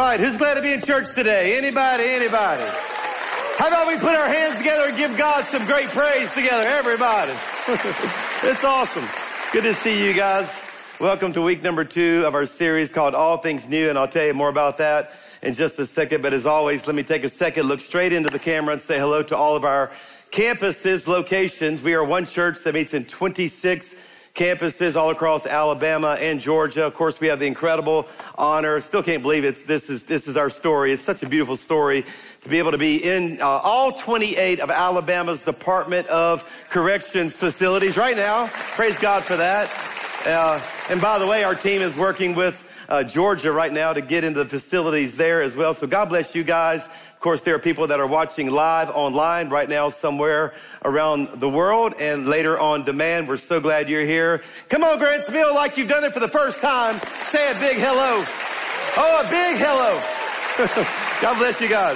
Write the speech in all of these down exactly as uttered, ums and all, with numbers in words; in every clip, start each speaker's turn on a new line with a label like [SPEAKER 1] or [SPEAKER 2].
[SPEAKER 1] right, who's glad to be in church today? Anybody, anybody? How about we put our hands together and give God some great praise together, everybody? It's awesome. Good to see you guys. Welcome to week number two of our series called All Things New, and I'll tell you more about that in just a second. But as always, let me take a second, look straight into the camera and say hello to all of our campuses, locations. We are one church that meets in twenty-six campuses all across Alabama and Georgia. Of course, we have the incredible honor. Still can't believe it. This is this is our story. It's such a beautiful story to be able to be in uh, all twenty-eight of Alabama's Department of Corrections facilities right now. Praise God for that. Uh, and by the way, our team is working with uh, Georgia right now to get into the facilities there as well. So God bless you guys. Of course, there are people that are watching live online right now somewhere around the world and later on demand. We're so glad you're here. Come on, Grantsville, like you've done it for the first time. Say a big hello. Oh, a big hello. God bless you guys.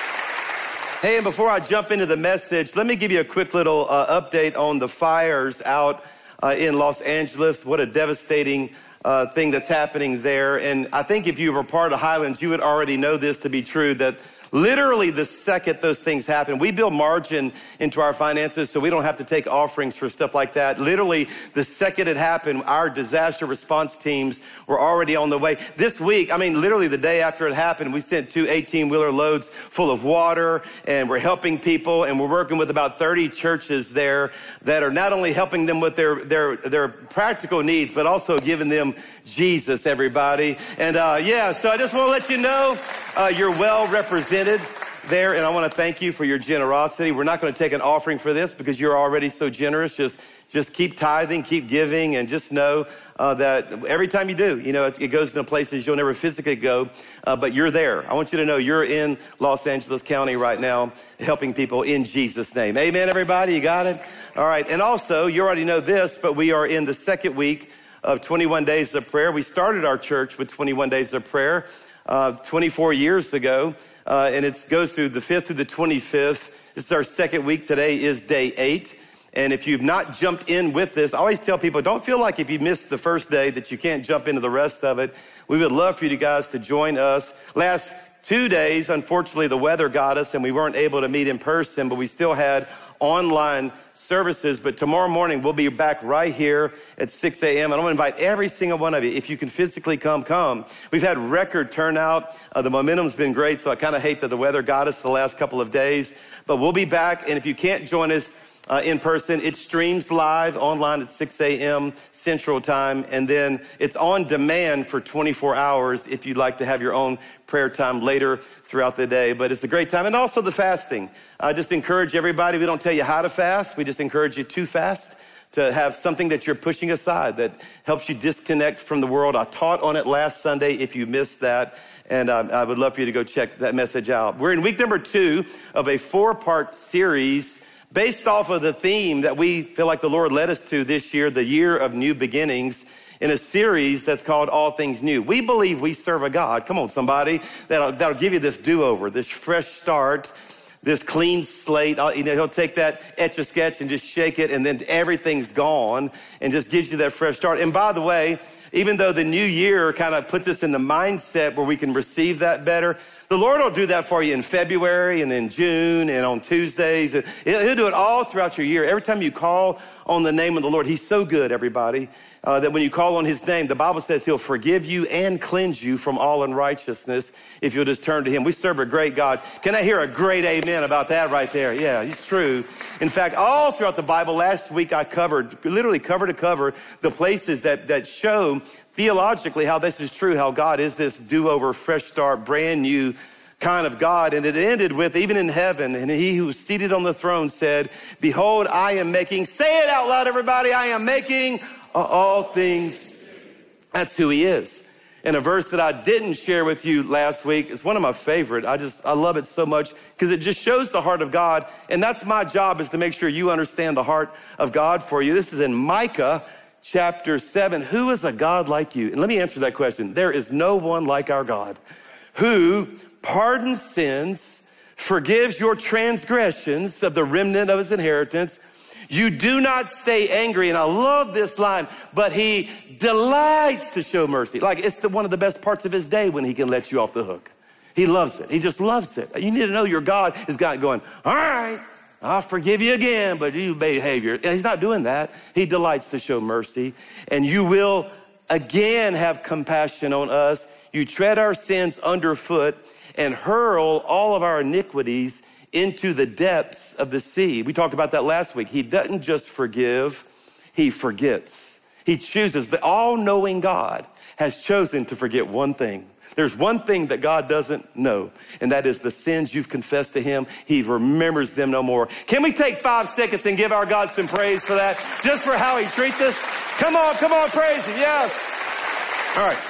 [SPEAKER 1] Hey, and before I jump into the message, let me give you a quick little uh, update on the fires out uh, in Los Angeles. What a devastating uh, thing that's happening there. And I think if you were part of Highlands, you would already know this to be true, that literally the second those things happen, we build margin into our finances so we don't have to take offerings for stuff like that. Literally the second it happened, our disaster response teams were already on the way. This week, I mean, literally the day after it happened, we sent two eighteen-wheeler loads full of water, and we're helping people, and we're working with about thirty churches there that are not only helping them with their, their, their practical needs, but also giving them Jesus, everybody. And uh, yeah, so I just want to let you know uh, you're well represented there, and I want to thank you for your generosity. We're not going to take an offering for this because you're already so generous. Just just keep tithing, keep giving, and just know uh, that every time you do, you know, it, it goes to places you'll never physically go, uh, but you're there. I want you to know you're in Los Angeles County right now helping people in Jesus' name. Amen, everybody? You got it? All right, and also, you already know this, but we are in the second week of twenty-one days of prayer. We started our church with twenty-one days of prayer uh, twenty-four years ago, uh, and it goes through the fifth through the twenty-fifth. This is our second week. Today is day eight. And if you've not jumped in with this, I always tell people, don't feel like if you missed the first day that you can't jump into the rest of it. We would love for you guys to join us. Last two days, unfortunately, the weather got us and we weren't able to meet in person, but we still had online services. But tomorrow morning, we'll be back right here at six a.m. And I'm gonna invite every single one of you, if you can physically come, come. We've had record turnout. Uh, the momentum's been great, so I kind of hate that the weather got us the last couple of days. But we'll be back, and if you can't join us uh, in person, it streams live online at six a.m. Central Time, and then it's on demand for twenty-four hours if you'd like to have your own prayer time later throughout the day. But it's a great time. And also the fasting. I just encourage everybody, we don't tell you how to fast, we just encourage you to fast, to have something that you're pushing aside that helps you disconnect from the world. I taught on it last Sunday if you missed that, and um, I would love for you to go check that message out. We're in week number two of a four-part series based off of the theme that we feel like the Lord led us to this year, the year of new beginnings, in a series that's called All Things New. We believe we serve a God, come on somebody, that'll, that'll give you this do-over, this fresh start, this clean slate. You know, he'll take that Etch-a-Sketch and just shake it, and then everything's gone and just gives you that fresh start. And by the way, even though the new year kind of puts us in the mindset where we can receive that better, the Lord will do that for you in February and in June and on Tuesdays. He'll do it all throughout your year. Every time you call on the name of the Lord, he's so good, everybody, uh, that when you call on his name, the Bible says he'll forgive you and cleanse you from all unrighteousness if you'll just turn to him. We serve a great God. Can I hear a great amen about that right there? Yeah, he's true. In fact, all throughout the Bible, last week I covered, literally cover to cover, the places that, that show theologically how this is true, how God is this do-over, fresh start, brand new kind of God. And it ended with, even in heaven, and he who was seated on the throne said, behold, I am making, say it out loud, everybody, I am making all things. That's who he is. And a verse that I didn't share with you last week is one of my favorite. I just, I love it so much because it just shows the heart of God. And that's my job, is to make sure you understand the heart of God for you. This is in Micah chapter seven. Who is a God like you? And let me answer that question. There is no one like our God, who pardons sins, forgives your transgressions of the remnant of his inheritance. You do not stay angry. And I love this line, but he delights to show mercy. Like, it's the, one of the best parts of his day when he can let you off the hook. He loves it. He just loves it. You need to know your God is God going, all right, I'll forgive you again, but you behavior. And he's not doing that. He delights to show mercy. And you will again have compassion on us. You tread our sins underfoot and hurl all of our iniquities into the depths of the sea. We talked about that last week. He doesn't just forgive, he forgets. He chooses. The all-knowing God has chosen to forget one thing. There's one thing that God doesn't know, and that is the sins you've confessed to him. He remembers them no more. Can we take five seconds and give our God some praise for that? Just for how he treats us? Come on, come on, praise him, yes. All right.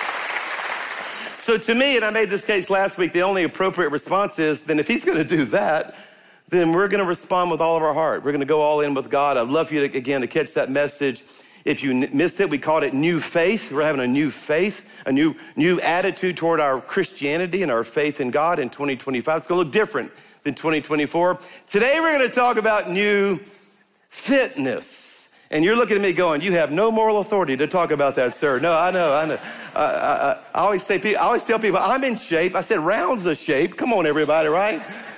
[SPEAKER 1] So to me, and I made this case last week, the only appropriate response is, then if he's gonna do that, then we're gonna respond with all of our heart. We're gonna go all in with God. I'd love for you to, again, to catch that message. If you missed it, we called it New Faith. We're having a new faith, a new, new attitude toward our Christianity and our faith in God in twenty twenty-five. It's gonna look different than twenty twenty-four. Today, we're gonna talk about new fitness. And you're looking at me going, you have no moral authority to talk about that, sir. No, I know, I know. Uh, I, I, I, always say, I always tell people, I'm in shape. I said, round's a shape. Come on, everybody, right?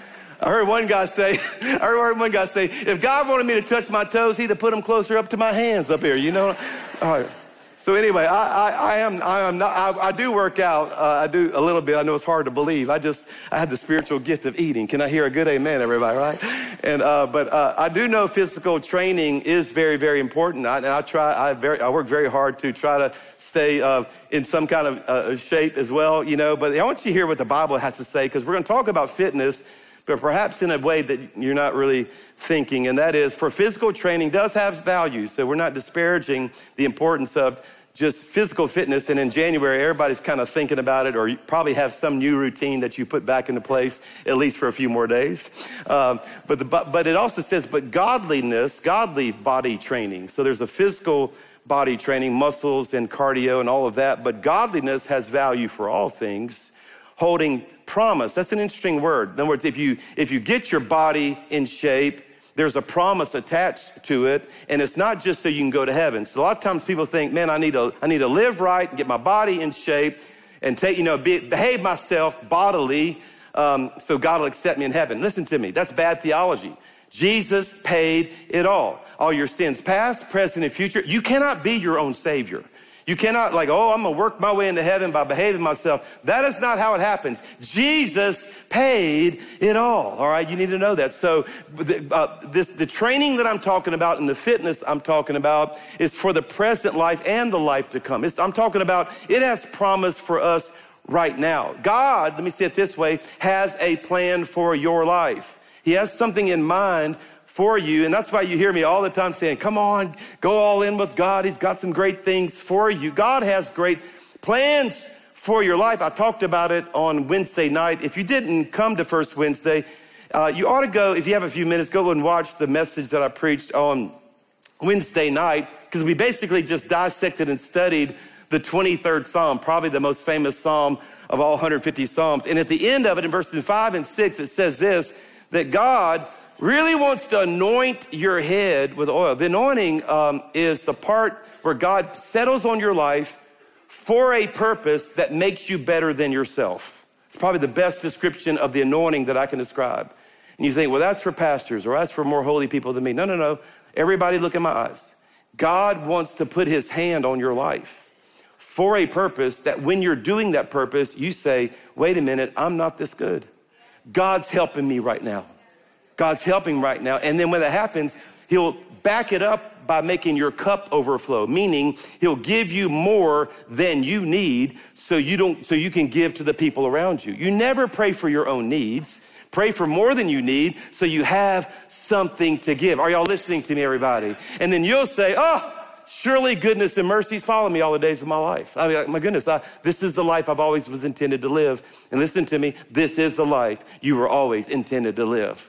[SPEAKER 1] I heard one guy say, I heard one guy say, if God wanted me to touch my toes, he'd have put them closer up to my hands up here, you know? All right. So anyway, I, I, I am, I am not, I, I do work out. Uh, I do a little bit. I know it's hard to believe. I just, I have the spiritual gift of eating. Can I hear a good amen, everybody, right? And, uh, but uh, I do know physical training is very, very important. I, and I try, I, very, I work very hard to try to stay uh, in some kind of uh, shape as well, you know. But I want you to hear what the Bible has to say, because we're going to talk about fitness, but perhaps in a way that you're not really thinking. And that is, for physical training does have value. So we're not disparaging the importance of just physical fitness. And in January, everybody's kind of thinking about it, or you probably have some new routine that you put back into place, at least for a few more days. Um, but, the, but it also says, but godliness, godly body training. So there's a physical body training, muscles and cardio and all of that. But godliness has value for all things, holding promise. That's an interesting word. In other words, if you, if you get your body in shape, there's a promise attached to it, and it's not just so you can go to heaven. So a lot of times people think, man, I need to, I need to live right and get my body in shape and take, you know, be, behave myself bodily um, so God will accept me in heaven. Listen to me, that's bad theology. Jesus paid it all. All your sins, past, present, and future. You cannot be your own savior. You cannot like, oh, I'm gonna work my way into heaven by behaving myself. That is not how it happens. Jesus paid it all, all right? You need to know that. So uh, this, the training that I'm talking about and the fitness I'm talking about is for the present life and the life to come. It's, I'm talking about, it has promise for us right now. God, let me say it this way, has a plan for your life. He has something in mind for you. And that's why you hear me all the time saying, come on, go all in with God. He's got some great things for you. God has great plans for your life. I talked about it on Wednesday night. If you didn't come to First Wednesday, uh, you ought to go, if you have a few minutes, go and watch the message that I preached on Wednesday night, because we basically just dissected and studied the twenty-third Psalm, probably the most famous Psalm of all one hundred fifty Psalms. And at the end of it, in verses five and six, it says this, that God really wants to anoint your head with oil. The anointing um, is the part where God settles on your life for a purpose that makes you better than yourself. It's probably the best description of the anointing that I can describe. And you think, well, that's for pastors or that's for more holy people than me. No, no, no. Everybody look in my eyes. God wants to put his hand on your life for a purpose that when you're doing that purpose, you say, wait a minute, I'm not this good. God's helping me right now. God's helping right now. And then when that happens, he'll back it up by making your cup overflow, meaning he'll give you more than you need so you don't, so you can give to the people around you. You never pray for your own needs. Pray for more than you need so you have something to give. Are y'all listening to me, everybody? And then you'll say, oh, surely goodness and mercies follow me all the days of my life. I mean, my goodness, I, this is the life I've always was intended to live. And listen to me, this is the life you were always intended to live.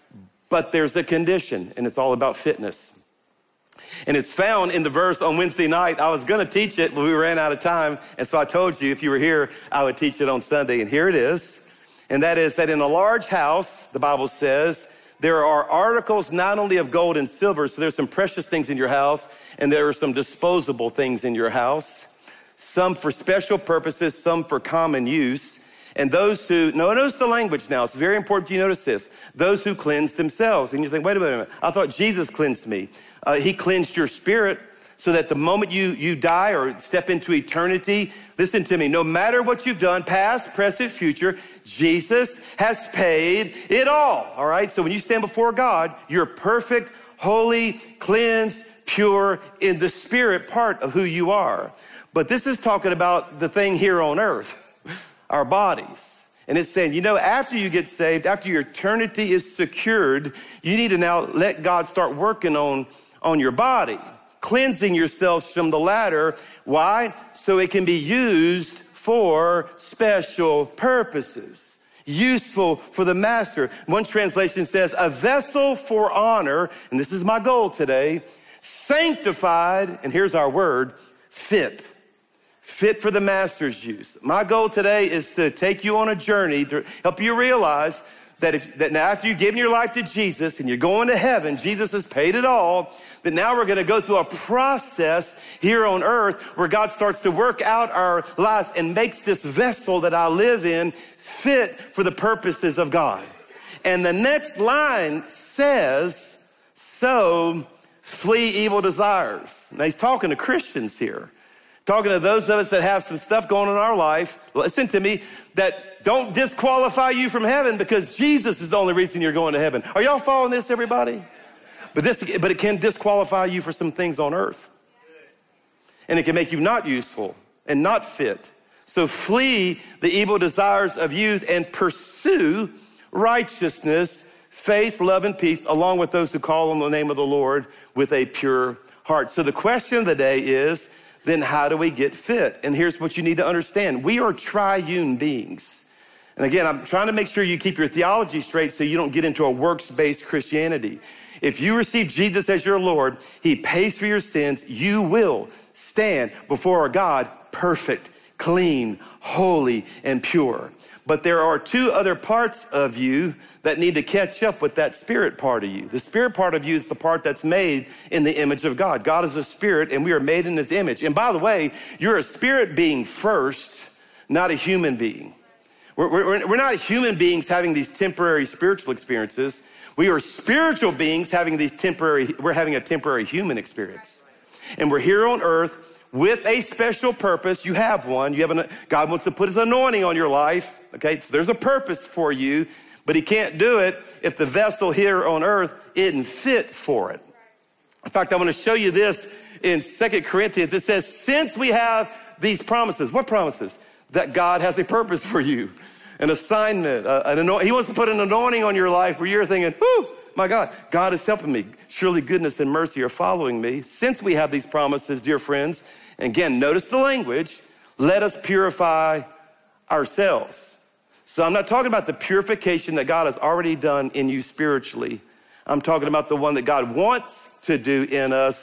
[SPEAKER 1] But there's a condition, and it's all about fitness. And it's found in the verse on Wednesday night. I was gonna teach it, but we ran out of time. And so I told you if you were here, I would teach it on Sunday. And here it is. And that is that in a large house, the Bible says, there are articles not only of gold and silver, so there's some precious things in your house, and there are some disposable things in your house, some for special purposes, some for common use. And those who, no, notice the language now. It's very important you notice this. Those who cleanse themselves. And you think, wait a minute, I thought Jesus cleansed me. Uh, he cleansed your spirit so that the moment you, you die or step into eternity, listen to me, no matter what you've done, past, present, future, Jesus has paid it all, all right? So when you stand before God, you're perfect, holy, cleansed, pure in the spirit part of who you are. But this is talking about the thing here on earth, our bodies. And it's saying, you know, after you get saved, after your eternity is secured, you need to now let God start working on, on your body, cleansing yourselves from the latter. Why? So it can be used for special purposes, useful for the master. One translation says, a vessel for honor, and this is my goal today, sanctified, and here's our word, fit. Fit for the master's use. My goal today is to take you on a journey to help you realize that if that now after you've given your life to Jesus and you're going to heaven, Jesus has paid it all, that now we're gonna go through a process here on earth where God starts to work out our lives and makes this vessel that I live in fit for the purposes of God. And the next line says, so flee evil desires. Now he's talking to Christians here. Talking to those of us that have some stuff going on in our life, listen to me, that don't disqualify you from heaven because Jesus is the only reason you're going to heaven. Are y'all following this, everybody? But this, but it can disqualify you for some things on earth. And it can make you not useful and not fit. So flee the evil desires of youth and pursue righteousness, faith, love, and peace, along with those who call on the name of the Lord with a pure heart. So the question of the day is, then how do we get fit? And here's what you need to understand. We are triune beings. And again, I'm trying to make sure you keep your theology straight so you don't get into a works-based Christianity. If you receive Jesus as your Lord, he pays for your sins, you will stand before a God perfect, clean, holy, and pure. But there are two other parts of you that need to catch up with that spirit part of you. The spirit part of you is the part that's made in the image of God. God is a spirit and we are made in his image. And by the way, you're a spirit being first, not a human being. We're, we're, we're not human beings having these temporary spiritual experiences. We are spiritual beings having these temporary, we're having a temporary human experience. And we're here on earth with a special purpose. You have one. You have an, God wants to put his anointing on your life. Okay, so there's a purpose for you, but he can't do it if the vessel here on earth isn't fit for it. In fact, I want to show you this in Second Corinthians. It says, since we have these promises, what promises? That God has a purpose for you, an assignment, uh, an anoint- he wants to put an anointing on your life where you're thinking, whoo, my God, God is helping me. Surely goodness and mercy are following me. Since we have these promises, dear friends, and again, notice the language, let us purify ourselves. So I'm not talking about the purification that God has already done in you spiritually. I'm talking about the one that God wants to do in us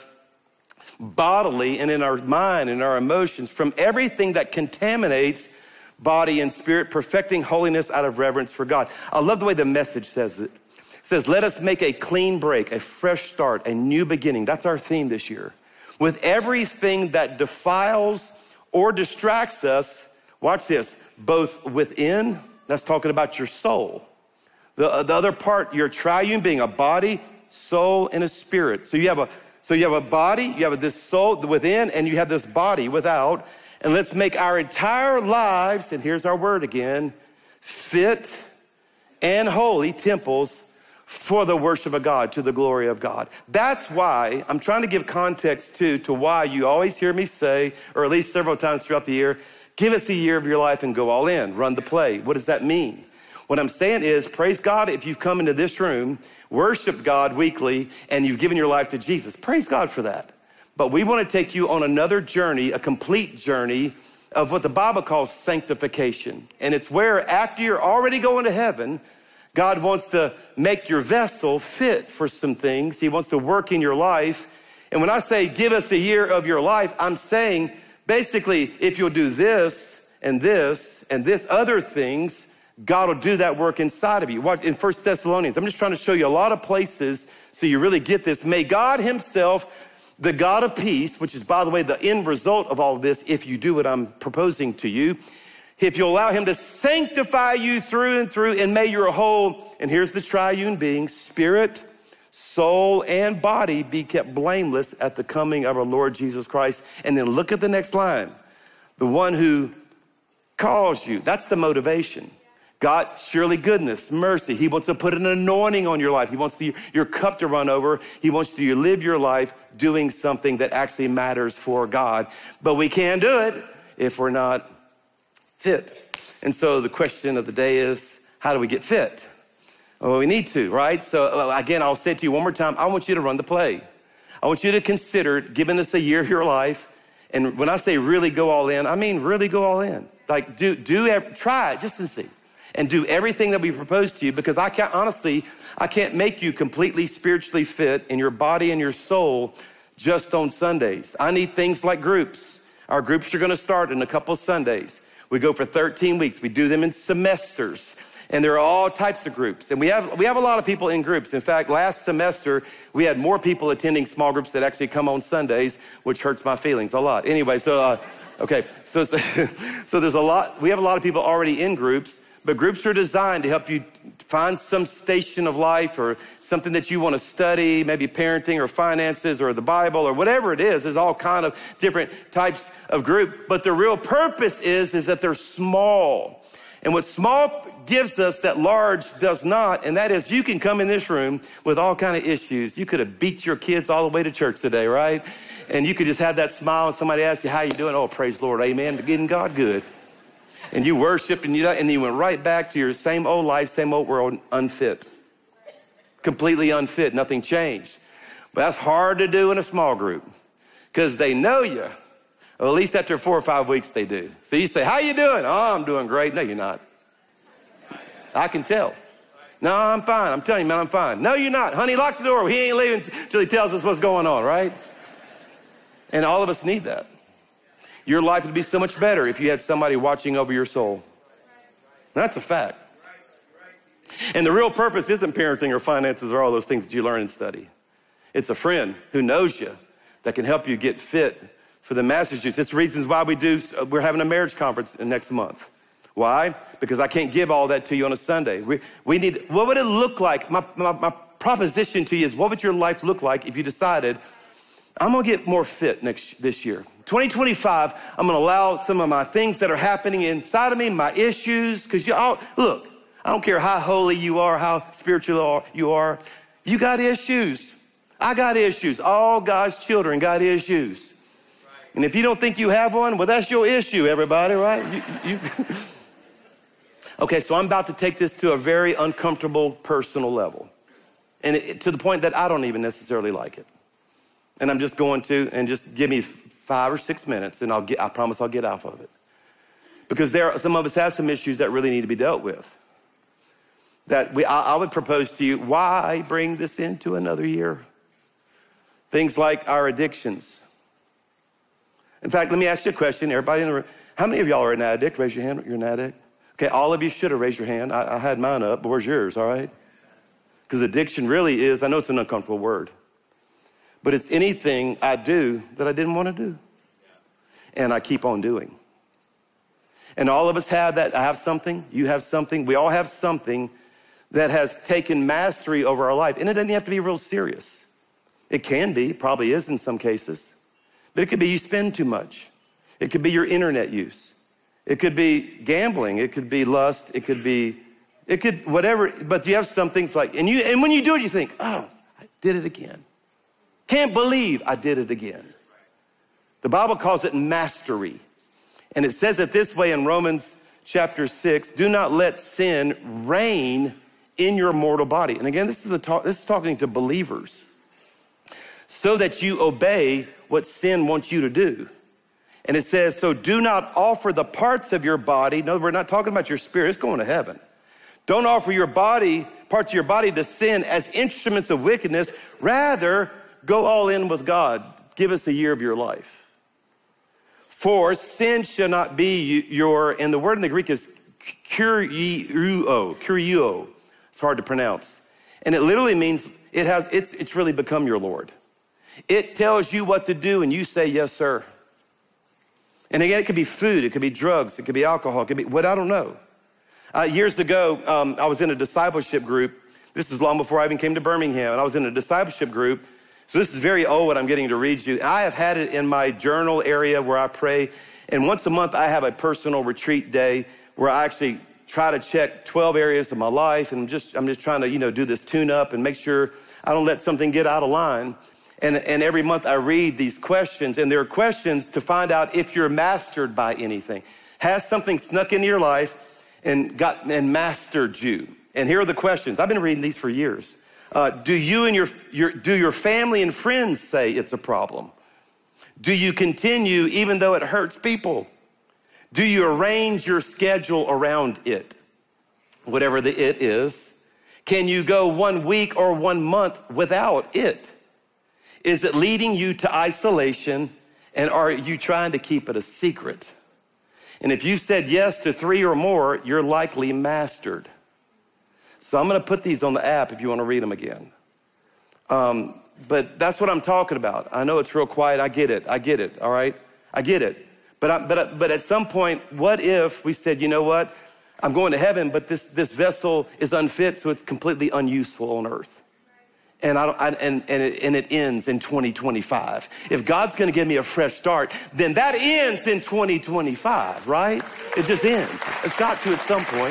[SPEAKER 1] bodily and in our mind and our emotions from everything that contaminates body and spirit, perfecting holiness out of reverence for God. I love the way the Message says it. It says, let us make a clean break, a fresh start, a new beginning. That's our theme this year. With everything that defiles or distracts us, watch this, both within, that's talking about your soul. The, the other part, your triune being a body, soul, and a spirit. So you have a so you have a body, you have this soul within, and you have this body without. And let's make our entire lives, and here's our word again, fit and holy temples for the worship of God, to the glory of God. That's why I'm trying to give context too to why you always hear me say, or at least several times throughout the year, give us the year of your life and go all in, run the play. What does that mean? What I'm saying is, praise God if you've come into this room, worship God weekly, and you've given your life to Jesus. Praise God for that. But we want to take you on another journey, a complete journey of what the Bible calls sanctification. And it's where after you're already going to heaven, God wants to make your vessel fit for some things. He wants to work in your life. And when I say give us a year of your life, I'm saying basically if you'll do this and this and this other things, God will do that work inside of you. Watch in First Thessalonians. I'm just trying to show you a lot of places so you really get this. May God himself, the God of peace, which is, by the way, the end result of all of this, if you do what I'm proposing to you, if you allow him to sanctify you through and through, and may your whole, and here's the triune being, spirit, soul, and body be kept blameless at the coming of our Lord Jesus Christ. And then look at the next line. The one who calls you, that's the motivation. God, surely goodness, mercy. He wants to put an anointing on your life. He wants the, your cup to run over. He wants you to live your life doing something that actually matters for God. But we can't do it if we're not fit. And so the question of the day is, how do we get fit? Well, we need to, right? So again, I'll say it to you one more time. I want you to run the play. I want you to consider giving this a year of your life. And when I say really go all in, I mean really go all in. Like do, do try it just to see. And do everything that we propose to you, because I can't, honestly, I can't make you completely spiritually fit in your body and your soul just on Sundays. I need things like groups. Our groups are gonna start in a couple of Sundays. We go for thirteen weeks. We do them in semesters. And there are all types of groups. And we have we have a lot of people in groups. In fact, last semester, we had more people attending small groups that actually come on Sundays, which hurts my feelings a lot. Anyway, so, uh, okay, so, so there's a lot, we have a lot of people already in groups. But groups are designed to help you find some station of life or something that you want to study, maybe parenting or finances or the Bible or whatever it is. There's all kind of different types of group. But the real purpose is, is that they're small. And what small gives us that large does not, and that is you can come in this room with all kind of issues. You could have beat your kids all the way to church today, right? And you could just have that smile and somebody asks you, how you doing? Oh, praise the Lord, amen, getting God good. And you worshiped and you, and you went right back to your same old life, same old world, unfit. Completely unfit, nothing changed. But that's hard to do in a small group because they know you. Well, at least after four or five weeks they do. So you say, how you doing? Oh, I'm doing great. No, you're not. I can tell. No, I'm fine. I'm telling you, man, I'm fine. No, you're not. Honey, lock the door. He ain't leaving until he tells us what's going on, right? And all of us need that. Your life would be so much better if you had somebody watching over your soul. That's a fact. And the real purpose isn't parenting or finances or all those things that you learn and study. It's a friend who knows you that can help you get fit for the master's use. It's the reasons why we do, we're having a marriage conference next month. Why? Because I can't give all that to you on a Sunday. We, we need, what would it look like? My, my, my proposition to you is, what would your life look like if you decided, I'm gonna get more fit next this year. twenty twenty-five, I'm gonna allow some of my things that are happening inside of me, my issues, because you all, look, I don't care how holy you are, how spiritual you are, you got issues. I got issues. All God's children got issues. And if you don't think you have one, well, that's your issue, everybody, right? You, you. Okay, so I'm about to take this to a very uncomfortable personal level. And it, to the point that I don't even necessarily like it. And I'm just going to, and just give me five or six minutes and I'll get, I promise I'll get off of it. Because there are, some of us have some issues that really need to be dealt with. That we, I, I would propose to you, why bring this into another year? Things like our addictions. In fact, let me ask you a question, everybody in the room. How many of y'all are an addict? Raise your hand, you're an addict. Okay, all of you should have raised your hand. I, I had mine up, but where's yours, all right? Because addiction really is, I know it's an uncomfortable word, but it's anything I do that I didn't want to do. And I keep on doing. And all of us have that. I have something, you have something, we all have something that has taken mastery over our life. And it doesn't have to be real serious. It can be, probably is in some cases. But it could be you spend too much. It could be your internet use. It could be gambling. It could be lust. It could be, it could, whatever. But you have some things like, and you, and when you do it, you think, oh, I did it again. Can't believe I did it again. The Bible calls it mastery. And it says it this way in Romans chapter six, do not let sin reign in your mortal body. And again, this is, a talk, this is talking to believers. So that you obey what sin wants you to do. And it says, so do not offer the parts of your body. No, we're not talking about your spirit, it's going to heaven. Don't offer your body, parts of your body to sin as instruments of wickedness. Rather, go all in with God. Give us a year of your life. For sin shall not be your, and the word in the Greek is kuriuo, kuriuo. It's hard to pronounce. And it literally means it has, it's, it's really become your Lord. It tells you what to do and you say, yes, sir. And again, it could be food, it could be drugs, it could be alcohol, it could be what, I don't know. Uh, years ago, um, I was in a discipleship group. This is long before I even came to Birmingham, and I was in a discipleship group. So this is very old what I'm getting to read you. I have had it in my journal area where I pray, and once a month I have a personal retreat day where I actually try to check twelve areas of my life, and I'm just, I'm just trying to, you know, do this tune up and make sure I don't let something get out of line. And, and every month I read these questions, and they're questions to find out if you're mastered by anything. Has something snuck into your life and got and mastered you? And here are the questions. I've been reading these for years. Uh, do you and your, your do your family and friends say it's a problem? Do you continue even though it hurts people? Do you arrange your schedule around it? Whatever the it is. Can you go one week or one month without it? Is it leading you to isolation, and are you trying to keep it a secret? And if you've said yes to three or more, you're likely mastered. So I'm gonna put these on the app if you wanna read them again. Um, but that's what I'm talking about. I know it's real quiet, I get it, I get it, all right? I get it. But, I, but, but at some point, what if we said, you know what? I'm going to heaven, but this, this vessel is unfit, so it's completely unuseful on earth. And, I don't, I, and, and, it, and it ends in twenty twenty-five. If God's gonna give me a fresh start, then that ends in twenty twenty-five, right? It just ends. It's got to at some point.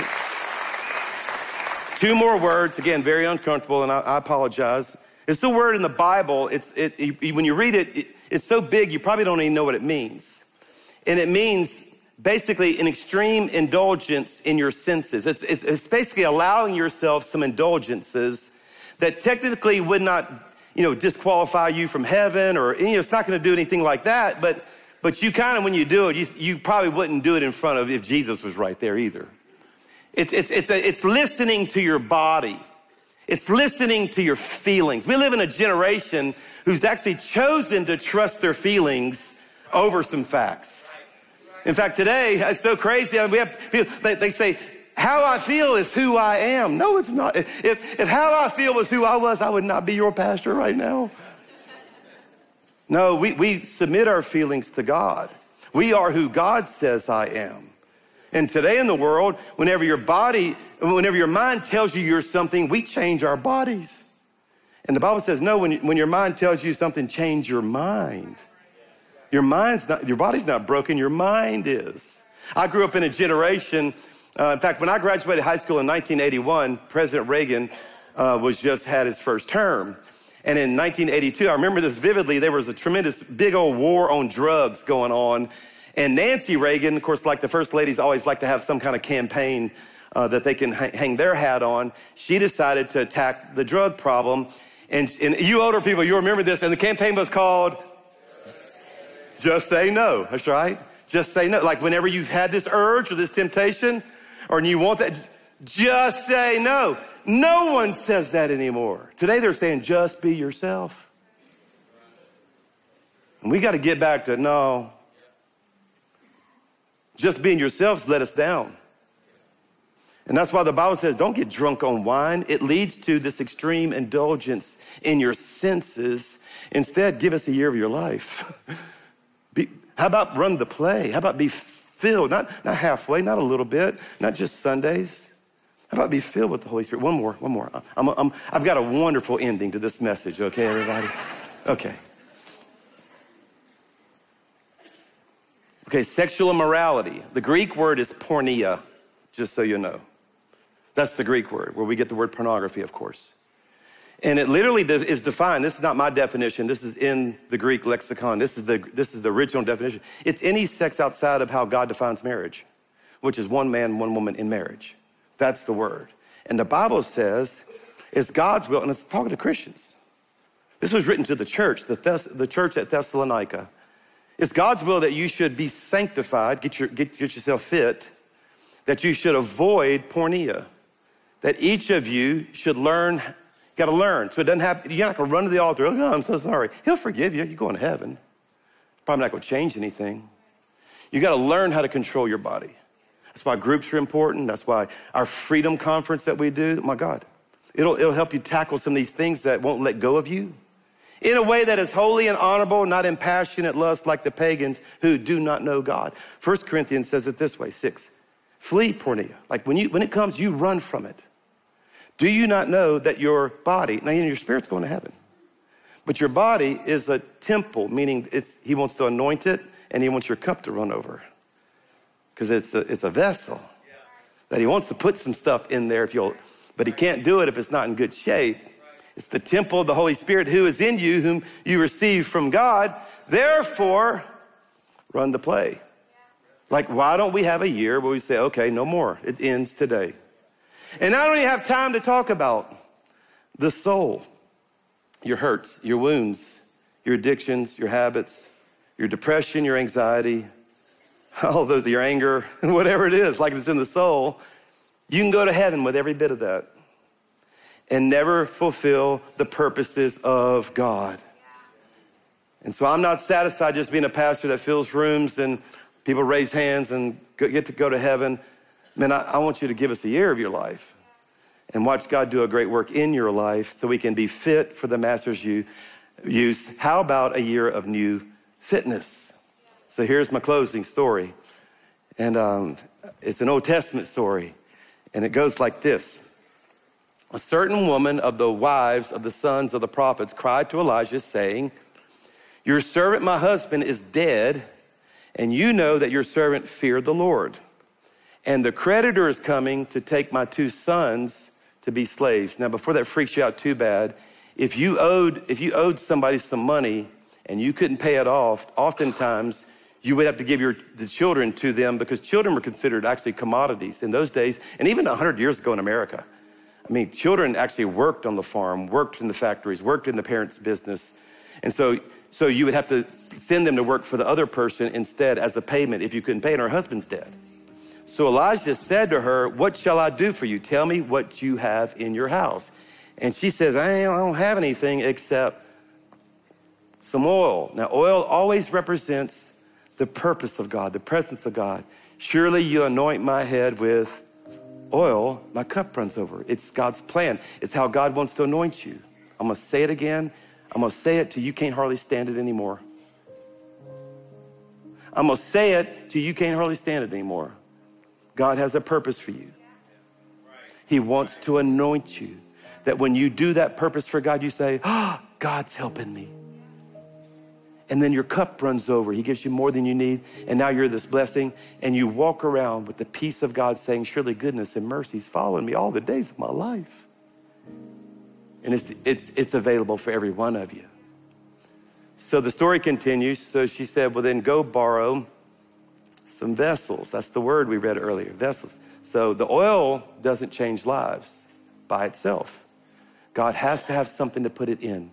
[SPEAKER 1] Two more words, again, very uncomfortable, and I, I apologize. It's the word in the Bible. It's it, it, when you read it, it, it's so big, you probably don't even know what it means. And it means basically an extreme indulgence in your senses. It's, it's, it's basically allowing yourself some indulgences that technically would not, you know, disqualify you from heaven, or, you know, it's not gonna do anything like that, but but you kind of, when you do it, you, you probably wouldn't do it in front of if Jesus was right there either. It's, it's, it's, a, it's listening to your body. It's listening to your feelings. We live in a generation who's actually chosen to trust their feelings over some facts. In fact, today, it's so crazy. We have people, they, they say, how I feel is who I am. No, it's not. If, if how I feel was who I was, I would not be your pastor right now. No, we, we submit our feelings to God. We are who God says I am. And today in the world, whenever your body, whenever your mind tells you you're something, we change our bodies. And the Bible says, no, when, you, when your mind tells you something, change your mind. Your mind's not, your body's not broken, your mind is. I grew up in a generation. Uh, in fact, when I graduated high school in nineteen eighty-one, President Reagan uh, was just had his first term. And in nineteen eighty-two, I remember this vividly, there was a tremendous big old war on drugs going on. And Nancy Reagan, of course, like the first ladies always like to have some kind of campaign uh, that they can ha- hang their hat on. She decided to attack the drug problem. And, and you older people, you remember this, and the campaign was called Just Say No. That's right. Just say no. Like whenever you've had this urge or this temptation, or you want that, just say no. No one says that anymore. Today they're saying, just be yourself. And we got to get back to, no, just being yourselves let us down. And that's why the Bible says, don't get drunk on wine. It leads to this extreme indulgence in your senses. Instead, give us a year of your life. be, how about run the play? How about be filled, not, not halfway, not a little bit, not just Sundays. How about be filled with the Holy Spirit? One more, one more. I'm, I'm, I've got a wonderful ending to this message, okay, everybody? Okay. Okay, sexual immorality. The Greek word is porneia, just so you know. That's the Greek word, where we get the word pornography, of course. And it literally is defined, this is not my definition, this is in the Greek lexicon, this is the, this is the original definition. It's any sex outside of how God defines marriage, which is one man, one woman in marriage. That's the word. And the Bible says it's God's will, and it's talking to Christians. This was written to the church, the, Thess- the church at Thessalonica. It's God's will that you should be sanctified, get, your, get, get yourself fit, that you should avoid porneia, that each of you should learn. You gotta learn. So it doesn't have, you're not gonna run to the altar, oh God, I'm so sorry. He'll forgive you, you're going to heaven. Probably not gonna change anything. You gotta learn how to control your body. That's why groups are important. That's why our freedom conference that we do, my God, it'll, it'll help you tackle some of these things that won't let go of you. in a way that is holy and honorable, not in passionate lust like the pagans who do not know God. First Corinthians says it this way, six. Flee porneia. Like when you when it comes, you run from it. Do you not know that your body, now your spirit's going to heaven, but your body is a temple, meaning it's he wants to anoint it and he wants your cup to run over. Because it's a, it's a vessel that he wants to put some stuff in there if you'll, but he can't do it if it's not in good shape. It's the temple of the Holy Spirit who is in you, whom you receive from God. Therefore, run the play. Like, why don't we have a year where we say, okay, no more. It ends today. And I don't even have time to talk about the soul, your hurts, your wounds, your addictions, your habits, your depression, your anxiety, all those, your anger, whatever it is, like it's in the soul. You can go to heaven with every bit of that and never fulfill the purposes of God. And so I'm not satisfied just being a pastor that fills rooms and people raise hands and get to go to heaven. Man, I, I want you to give us a year of your life and watch God do a great work in your life so we can be fit for the master's use. How about a year of new fitness? So here's my closing story. And um, it's an Old Testament story. And it goes like this. A certain woman of the wives of the sons of the prophets cried to Elijah, saying, your servant, my husband, is dead, and you know that your servant feared the Lord. And the creditor is coming to take my two sons to be slaves. Now, before that freaks you out too bad, if you owed, if you owed somebody some money and you couldn't pay it off, oftentimes you would have to give your, the children to them because children were considered actually commodities in those days, and even one hundred years ago in America. I mean, children actually worked on the farm, worked in the factories, worked in the parents' business. And so, so you would have to send them to work for the other person instead as a payment if you couldn't pay, and her husband's dead. So Elijah said to her, what shall I do for you? Tell me what you have in your house. And she says, I don't have anything except some oil. Now, oil always represents the purpose of God, the presence of God. Surely you anoint my head with oil, my cup runs over. It's God's plan. It's how God wants to anoint you. I'm gonna say it again. I'm gonna say it till you can't hardly stand it anymore. I'm gonna say it till you can't hardly stand it anymore. God has a purpose for you. He wants to anoint you. That when you do that purpose for God, you say, oh, God's helping me. And then your cup runs over. He gives you more than you need. And now you're this blessing. And you walk around with the peace of God saying, surely goodness and mercy's following me all the days of my life. And it's, it's, it's available for every one of you. So the story continues. So she said, well, then go borrow some vessels. That's the word we read earlier, vessels. So the oil doesn't change lives by itself. God has to have something to put it in.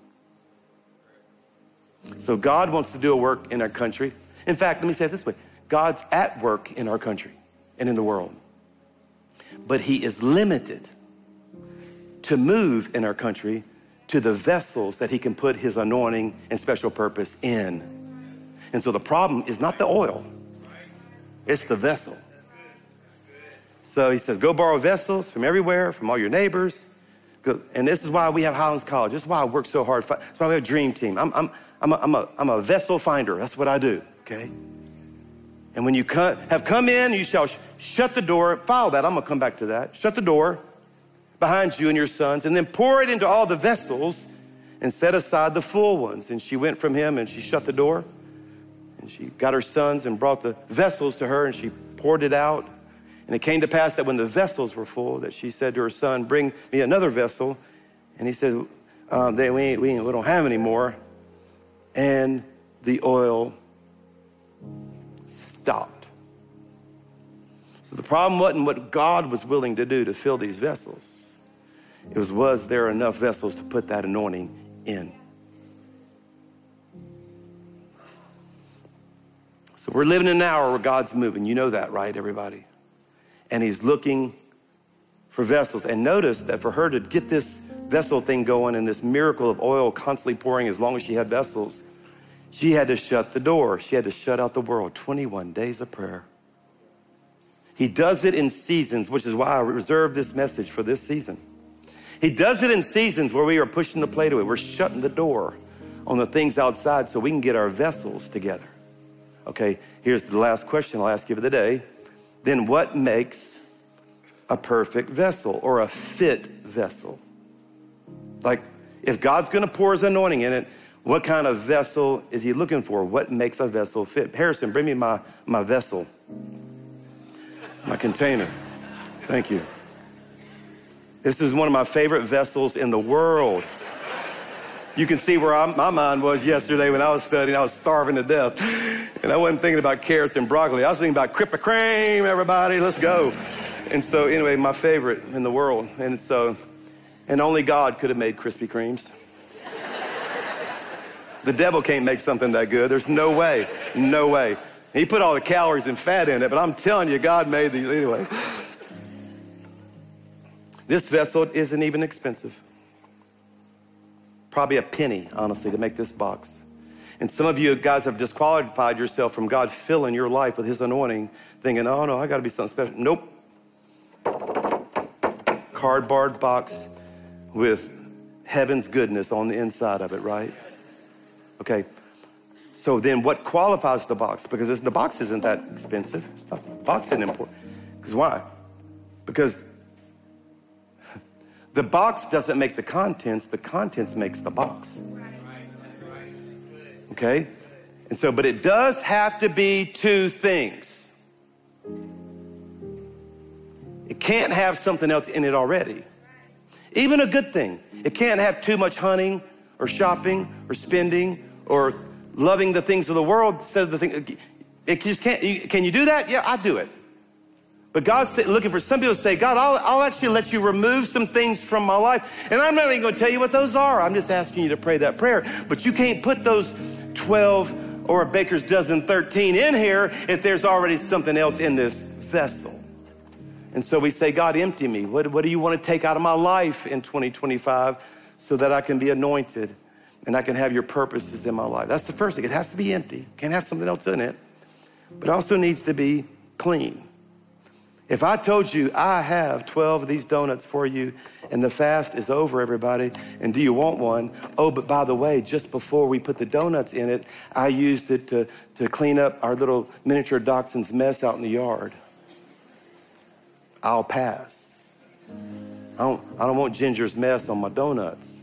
[SPEAKER 1] So God wants to do a work in our country. In fact, let me say it this way. God's at work in our country and in the world. But he is limited to move in our country to the vessels that he can put his anointing and special purpose in. And so the problem is not the oil. It's the vessel. So he says, go borrow vessels from everywhere, from all your neighbors. And this is why we have Highlands College. This is why I work so hard. That's why we have a dream team. I'm, I'm, I'm, a, I'm, a, I'm a vessel finder. That's what I do, okay? And when you come, have come in, you shall sh- shut the door. File that. I'm going to come back to that. Shut the door behind you and your sons, and then pour it into all the vessels and set aside the full ones. And she went from him, and she shut the door. And she got her sons and brought the vessels to her, and she poured it out. And it came to pass that when the vessels were full, that she said to her son, bring me another vessel. And he said, um, they, we, ain't, we, ain't, we don't have any more. And the oil stopped. So the problem wasn't what God was willing to do to fill these vessels. It was, was there enough vessels to put that anointing in? So we're living in an hour where God's moving. You know that, right, everybody? And he's looking for vessels. And notice that for her to get this vessel thing going and this miracle of oil constantly pouring as long as she had vessels, she had to shut the door. She had to shut out the world. twenty-one days of prayer. He does it in seasons, which is why I reserved this message for this season. He does it in seasons where we are pushing the plate away. We're shutting the door on the things outside so we can get our vessels together. Okay, here's the last question I'll ask you for the day. Then what makes a perfect vessel or a fit vessel? Like, if God's gonna pour his anointing in it, what kind of vessel is he looking for? What makes a vessel fit? Harrison, bring me my, my vessel, my container. Thank you. This is one of my favorite vessels in the world. You can see where I'm, my mind was yesterday when I was studying. I was starving to death. And I wasn't thinking about carrots and broccoli. I was thinking about Krispy Kreme, everybody, let's go. And so anyway, my favorite in the world. And so, and only God could have made Krispy Kremes. The devil can't make something that good. There's no way, no way. He put all the calories and fat in it, but I'm telling you, God made these anyway. This vessel isn't even expensive. Probably a penny, honestly, to make this box. And some of you guys have disqualified yourself from God filling your life with his anointing, thinking, oh no, I gotta be something special. Nope. Cardboard box with heaven's goodness on the inside of it, right? Okay, so then what qualifies the box? Because it's, the box isn't that expensive. It's not, the box isn't important. Because why? Because the box doesn't make the contents, the contents makes the box. Okay? And so, but it does have to be two things. It can't have something else in it already. Even a good thing. It can't have too much hunting or shopping or spending or loving the things of the world instead of the thing. It just can't. Can you do that? Yeah, I do it. But God's looking for some people to say, God, I'll, I'll actually let you remove some things from my life. And I'm not even going to tell you what those are. I'm just asking you to pray that prayer. But you can't put those twelve or a baker's dozen thirteen in here if there's already something else in this vessel. And so we say, God, empty me. What, what do you want to take out of my life in twenty twenty-five so that I can be anointed and I can have your purposes in my life? That's the first thing. It has to be empty. Can't have something else in it. But it also needs to be clean. If I told you I have twelve of these donuts for you and the fast is over, everybody, and do you want one? Oh, but by the way, just before we put the donuts in it, I used it to, to clean up our little miniature dachshund's mess out in the yard. I'll pass. I don't, I don't want Ginger's mess on my donuts.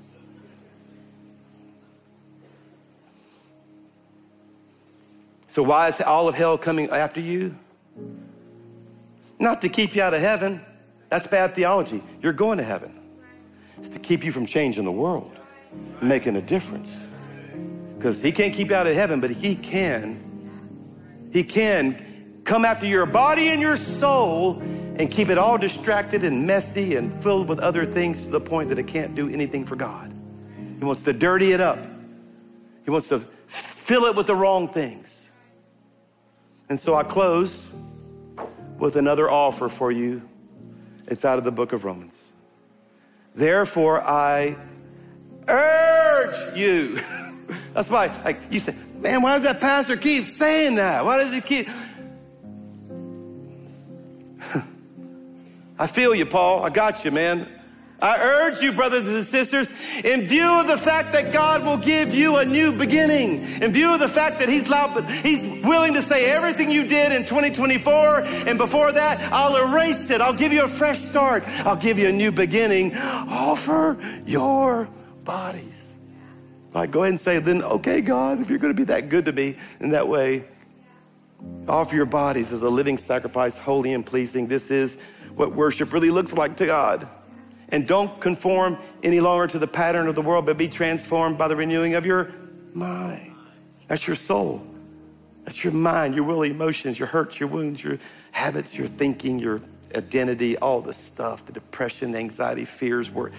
[SPEAKER 1] So why is all of hell coming after you? Not to keep you out of heaven. That's bad theology. You're going to heaven. It's to keep you from changing the world, making a difference. Because he can't keep you out of heaven, but he can. He can come after your body and your soul and keep it all distracted and messy and filled with other things to the point that it can't do anything for God. He wants to dirty it up. He wants to fill it with the wrong things. And so I close with another offer for you. It's out of the book of Romans. Therefore, I urge you. That's why, like you say, man, why does that pastor keep saying that? Why does he keep? I feel you, Paul. I got you, man. I urge you, brothers and sisters, in view of the fact that God will give you a new beginning, in view of the fact that he's, allowed, he's willing to say everything you did in twenty twenty-four, and before that, I'll erase it. I'll give you a fresh start. I'll give you a new beginning. Offer your bodies. Like, go ahead and say, then, okay, God, if you're going to be that good to me in that way, offer your bodies as a living sacrifice, holy and pleasing. This is what worship really looks like to God. And don't conform any longer to the pattern of the world, but be transformed by the renewing of your mind. That's your soul. That's your mind, your will, emotions, your hurts, your wounds, your habits, your thinking, your identity, all the stuff, the depression, the anxiety, fears, worry.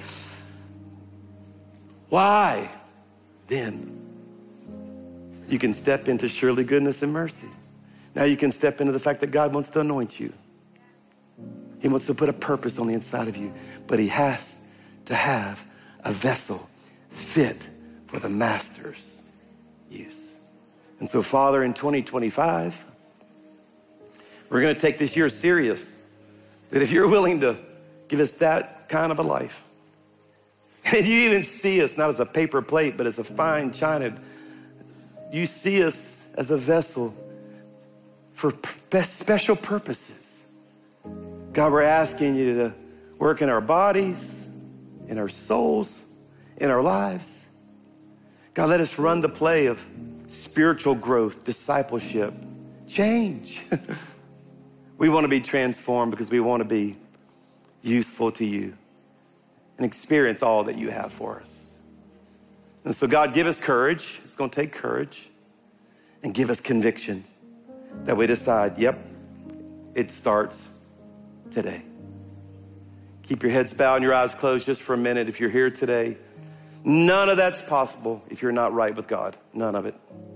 [SPEAKER 1] Why? Then you can step into surely goodness and mercy. Now you can step into the fact that God wants to anoint you. He wants to put a purpose on the inside of you, but he has to have a vessel fit for the master's use. And so, Father, in twenty twenty-five, we're gonna take this year serious, that if you're willing to give us that kind of a life, And you even see us not as a paper plate, but as a fine china. You see us as a vessel for special purposes. God, we're asking you to work in our bodies, in our souls, in our lives. God, let us run the play of spiritual growth, discipleship, change. We want to be transformed because we want to be useful to you and experience all that you have for us. And so God, give us courage. It's going to take courage. And give us conviction that we decide, yep, it starts today. Keep your heads bowed and your eyes closed just for a minute. If you're here today, none of that's possible if you're not right with God. None of it.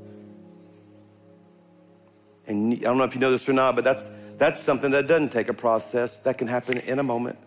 [SPEAKER 1] And I don't know if you know this or not, but that's that's something that doesn't take a process. That can happen in a moment.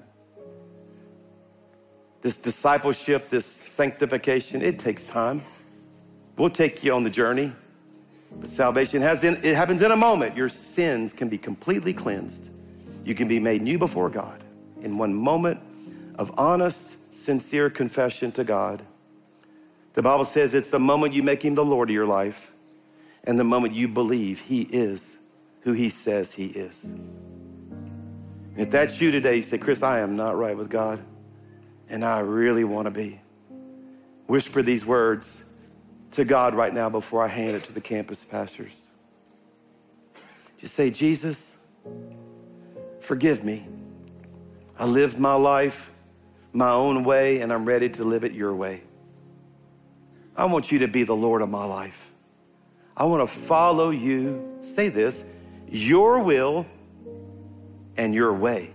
[SPEAKER 1] This discipleship, this sanctification, it takes time. We'll take you on the journey. But salvation has in, it happens in a moment. Your sins can be completely cleansed. You can be made new before God in one moment of honest, sincere confession to God. The Bible says it's the moment you make him the Lord of your life and the moment you believe he is who he says he is. And if that's you today, you say, Chris, I am not right with God and I really want to be. Whisper these words to God right now before I hand it to the campus pastors. Just say, Jesus, forgive me. I lived my life my own way and I'm ready to live it your way. I want you to be the Lord of my life. I want to follow you, say this, your will and your way.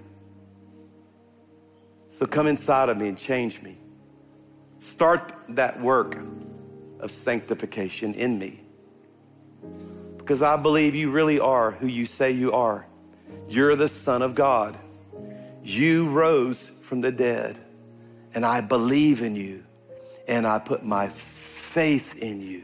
[SPEAKER 1] So come inside of me and change me. Start that work of sanctification in me. Because I believe you really are who you say you are. You're the Son of God. You rose from the dead, and I believe in you, and I put my faith in you.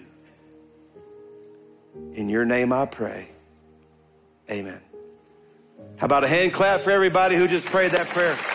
[SPEAKER 1] In your name I pray, amen. How about a hand clap for everybody who just prayed that prayer?